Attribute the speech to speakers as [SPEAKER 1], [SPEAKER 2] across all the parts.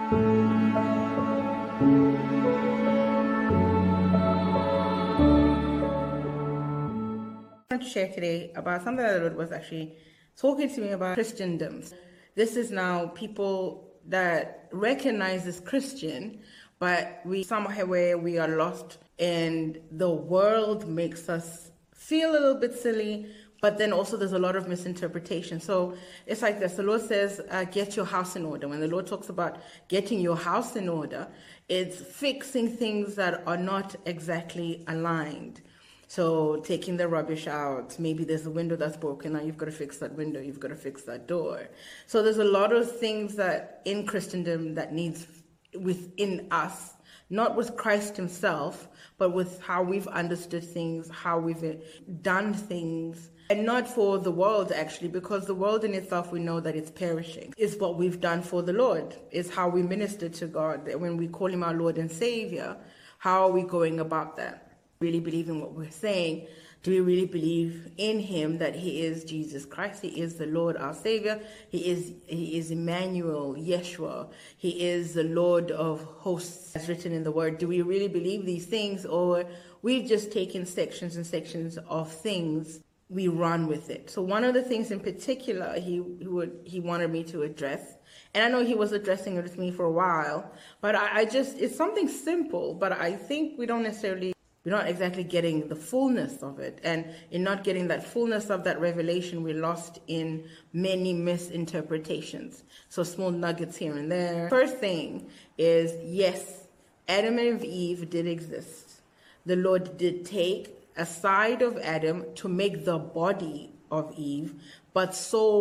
[SPEAKER 1] I want to share today about something that the Lord was actually talking to me about: Christendom. This is now people that recognize as Christian, but we somehow where we are lost and the world makes us feel a little bit silly, but then also there's a lot of misinterpretation. So it's like this: the Lord says, get your house in order. When the Lord talks about getting your house in order, it's fixing things that are not exactly aligned. So taking the rubbish out, maybe there's a window that's broken, now you've got to fix that window, you've got to fix that door. So there's a lot of things that in Christendom that needs within us, not with Christ himself, but with how we've understood things, how we've done things, and not for the world actually, because the world in itself, we know that it's perishing. It's what we've done for the Lord. It's how we minister to God. When we call him our Lord and Savior, how are we going about that? Really believe in what we're saying? Do we really believe in him, that he is Jesus Christ? He is the Lord, our Savior. He is Emmanuel, Yeshua. He is the Lord of hosts, as written in the word. Do we really believe these things, or we've just taken sections and sections of things, we run with it? So one of the things in particular he wanted me to address, and I know he was addressing it with me for a while, but it's something simple, but I think we're not exactly getting the fullness of it. And in not getting that fullness of that revelation, we're lost in many misinterpretations. So small nuggets here and there. First thing is, yes, Adam and Eve did exist. The Lord did take a side of Adam to make the body of Eve, but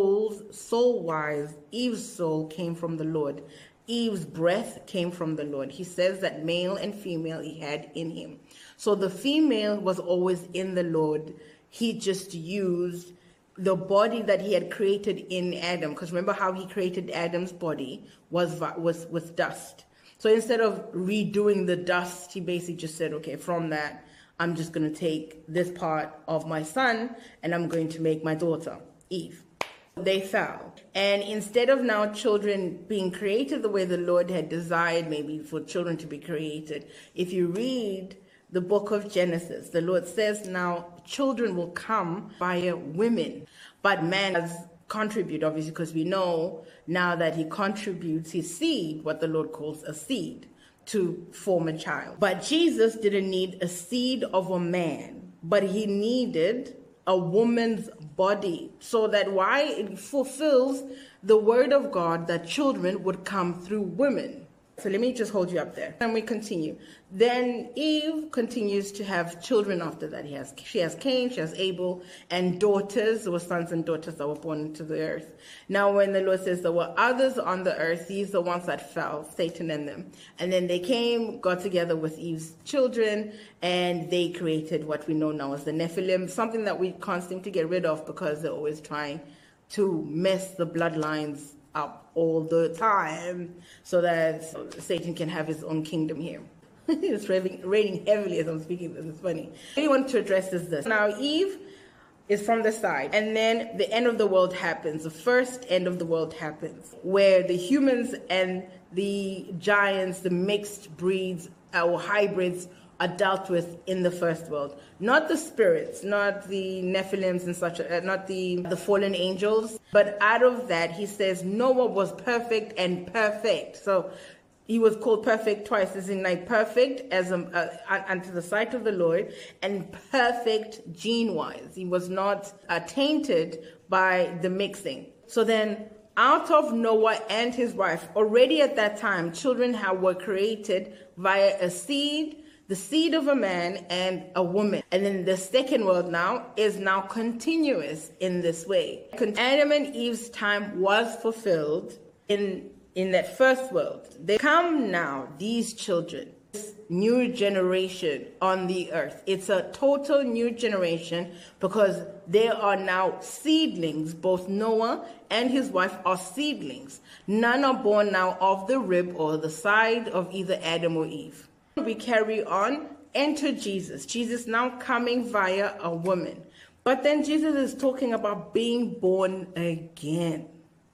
[SPEAKER 1] soul-wise, Eve's soul came from the Lord. Eve's breath came from the Lord. He says that male and female he had in him. So the female was always in the Lord. He just used the body that he had created in Adam. Because remember how he created Adam's body was with dust. So instead of redoing the dust, he basically just said, okay, from that, I'm just going to take this part of my son and I'm going to make my daughter, Eve. They fell. And instead of now children being created the way the Lord had desired maybe for children to be created, if you read the book of Genesis, the Lord says now children will come via women, but man has contribute, obviously, because we know now that he contributes his seed, what the Lord calls a seed, to form a child. But Jesus didn't need a seed of a man, but he needed a woman's body, so that why it fulfills the word of God that children would come through women. So let me just hold you up there. And we continue. Then Eve continues to have children after that. She has Cain, she has Abel, and daughters. There were sons and daughters that were born into the earth. Now when the Lord says there were others on the earth, these are the ones that fell, Satan and them. And then they came, got together with Eve's children, and they created what we know now as the Nephilim, something that we can't seem to get rid of because they're always trying to mess the bloodlines up all the time so that Satan can have his own kingdom here. It's raining heavily as I'm speaking this. It's funny. What I want to address is this. Now Eve is from the side, and then the end of the world happens. The first end of the world happens, where the humans and the giants, the mixed breeds or hybrids, are dealt with in the first world. Not the spirits, not the Nephilims and such, not the fallen angels, but out of that, he says Noah was perfect and perfect. So he was called perfect twice, as in like perfect as unto the sight of the Lord, and perfect gene-wise. He was not tainted by the mixing. So then out of Noah and his wife, already at that time, children were created via a seed, the seed of a man and a woman. And then the second world now is now continuous in this way. Adam and Eve's time was fulfilled in that first world. They come now, these children, this new generation on the earth. It's a total new generation because they are now seedlings. Both Noah and his wife are seedlings. None are born now of the rib or the side of either Adam or Eve. We carry on, enter Jesus. Jesus now coming via a woman. But then Jesus is talking about being born again.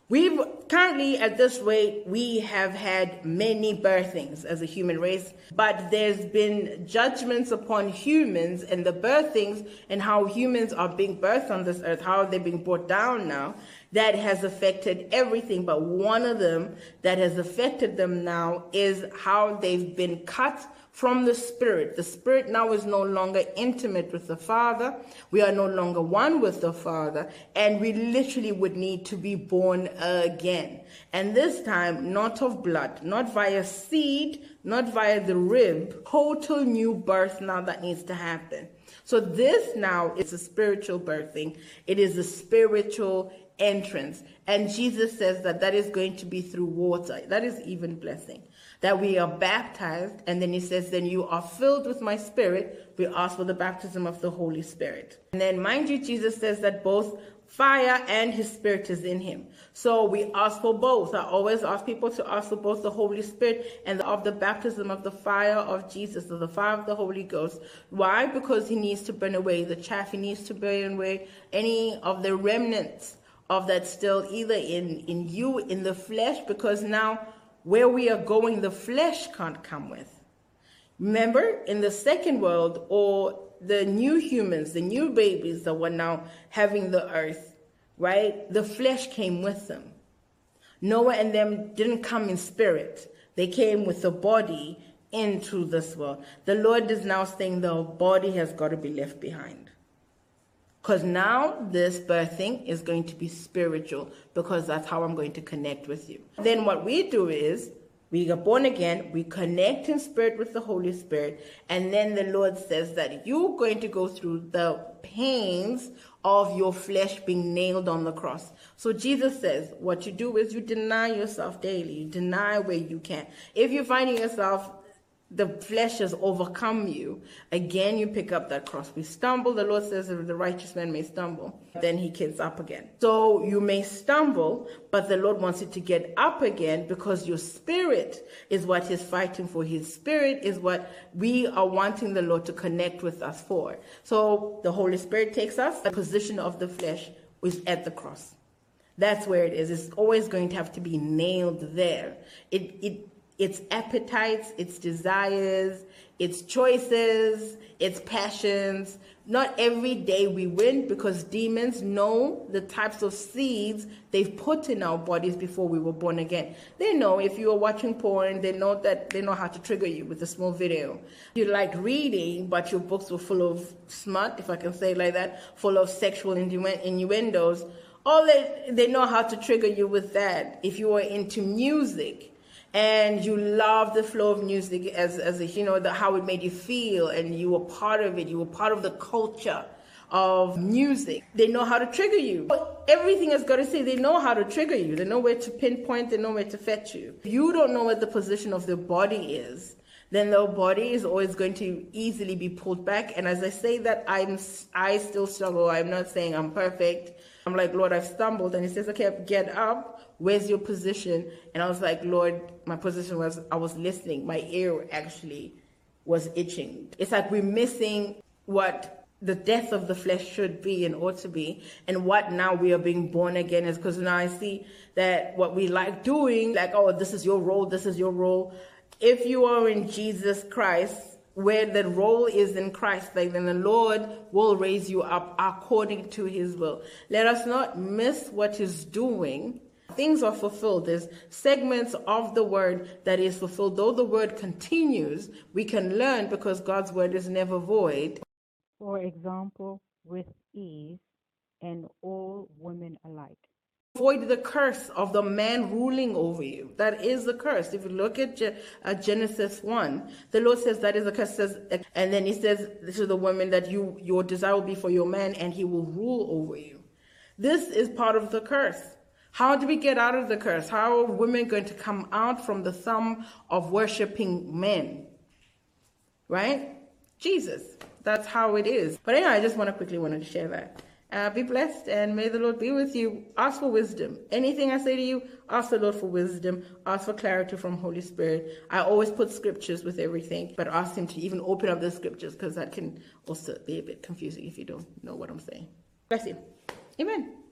[SPEAKER 1] We've currently, at this rate, we have had many birthings as a human race, but there's been judgments upon humans and the birthings and how humans are being birthed on this earth, how they're being brought down now. That has affected everything, but one of them that has affected them now is how they've been cut from the Spirit. The Spirit now is no longer intimate with the Father. We are no longer one with the Father, and we literally would need to be born again. And this time, not of blood, not via seed, not via the rib, total new birth now that needs to happen. So this now is a spiritual birthing. It is a spiritual entrance. And Jesus says that that is going to be through water. That is even blessing. That we are baptized, and then he says, then you are filled with my Spirit. We ask for the baptism of the Holy Spirit. And then mind you, Jesus says that both fire and his Spirit is in him. So we ask for both. I always ask people to ask for both the Holy Spirit and of the baptism of the fire of Jesus, or the fire of the Holy Ghost. Why? Because he needs to burn away the chaff. He needs to burn away any of the remnants of that still either in you, in the flesh, because now where we are going, the flesh can't come with. Remember, in the second world, or the new humans, the new babies that were now having the earth, right? The flesh came with them. Noah and them didn't come in spirit. They came with the body into this world. The Lord is now saying the body has got to be left behind. Because now this birthing is going to be spiritual, because that's how I'm going to connect with you. Then what we do is we get born again, we connect in spirit with the Holy Spirit, and then the Lord says that you're going to go through the pains of your flesh being nailed on the cross. So Jesus says what you do is you deny yourself daily. You deny where you can. If you're finding yourself the flesh has overcome you, again you pick up that cross. We stumble, the Lord says the righteous man may stumble, then he gets up again. So you may stumble, but the Lord wants you to get up again, because your spirit is what he's fighting for. His spirit is what we are wanting the Lord to connect with us for. So the Holy Spirit takes us. The position of the flesh is at the cross. That's where it is. It's always going to have to be nailed there. Its appetites, its desires, its choices, its passions. Not every day we win, because demons know the types of seeds they've put in our bodies before we were born again. They know if you are watching porn, they know how to trigger you with a small video. You like reading, but your books were full of smut, if I can say it like that, full of sexual innuendos. They know how to trigger you with that. If you are into music, and you love the flow of music as how it made you feel, and you were part of it, you were part of the culture of music, they know how to trigger you. Everything has got to say, they know how to trigger you. They know where to pinpoint, they know where to fetch you. If you don't know what the position of the body is, then the body is always going to easily be pulled back. And as I say that, I still struggle. I'm not saying I'm perfect. I'm like, Lord, I've stumbled. And he says, okay, get up. Where's your position? And I was like, Lord, my position was, I was listening. My ear actually was itching. It's like we're missing what the death of the flesh should be and ought to be, and what now we are being born again is. Because now I see that what we like doing, like, oh, this is your role, this is your role. If you are in Jesus Christ, where the role is in Christ, like, then the Lord will raise you up according to his will. Let us not miss what he's doing. Things are fulfilled. There's segments of the word that is fulfilled. Though the word continues, we can learn, because God's word is never void.
[SPEAKER 2] For example, with Eve and all women alike.
[SPEAKER 1] Avoid the curse of the man ruling over you. That is the curse. If you look at Genesis 1, the Lord says that is a curse. And then he says to the woman that your desire will be for your man, and he will rule over you. This is part of the curse. How do we get out of the curse? How are women going to come out from the thumb of worshiping men? Right? Jesus. That's how it is. But anyway, I just wanted to share that. Be blessed, and may the Lord be with you. Ask for wisdom. Anything I say to you, ask the Lord for wisdom. Ask for clarity from Holy Spirit. I always put scriptures with everything, but ask him to even open up the scriptures, because that can also be a bit confusing if you don't know what I'm saying. Bless you. Amen.